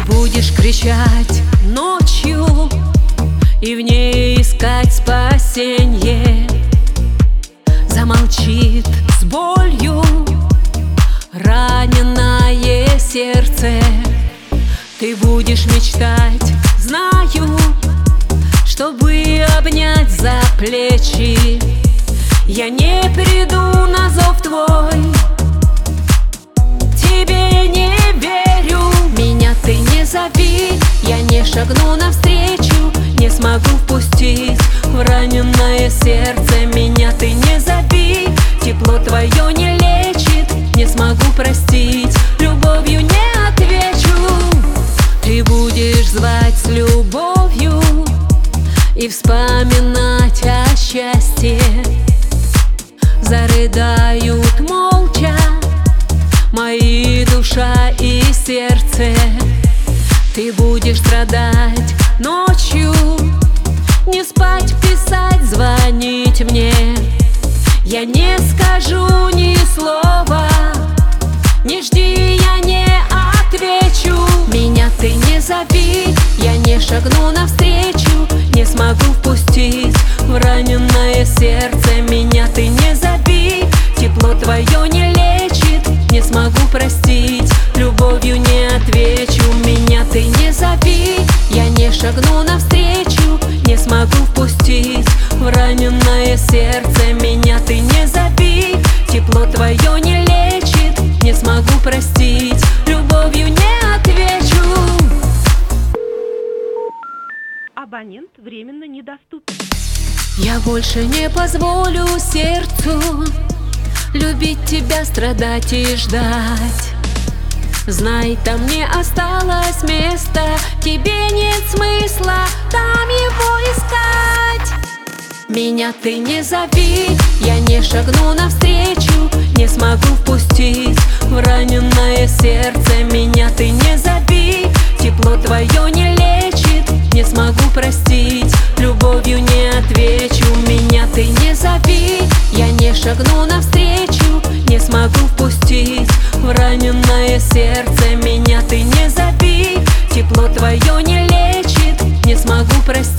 будешь кричать ночью и в ней искать спасенье. Замолчит с болью раненое сердце. Ты будешь мечтать, знаю, чтобы обнять за плечи. Я не приду на зов твой, тебе не верю. Меня ты не зови, я не шагну навстречу, не смогу впустить в раненое сердце. Меня ты не зови, тепло твое не лечит, не смогу простить, любовью не отвечу. Ты будешь звать с любовью и вспоминать о счастье. Зарыдают молча мои душа и сердце. Ты будешь страдать ночью, не спать, писать, звонить мне. Я не скажу ни слова, не жди, я не отвечу. Меня ты не зови, я не шагну навстречу, не смогу впустить в раненое сердце. Меня ты не зови, тепло твое не лечит, не смогу простить, любовью не отвечу. Меня ты не зови, я не шагну навстречу, не смогу впустить в раненое сердце. Меня ты не зови, тепло твое не лечит, не смогу простить, любовью не отвечу. Абонент временно недоступен. Я больше не позволю сердцу любить тебя, страдать и ждать. Знай, там не осталось места, тебе нет смысла там его искать. Меня ты не зови, я не шагну навстречу, не смогу впустить в раненое сердце. Меня ты не зови, тепло твое не лечит, не смогу простить, любовью не отвечу. Меня ты не зови, я не шагну навстречу, не смогу впустить в раненое сердце. Меня ты не зови, тепло твое не лечит, не смогу простить.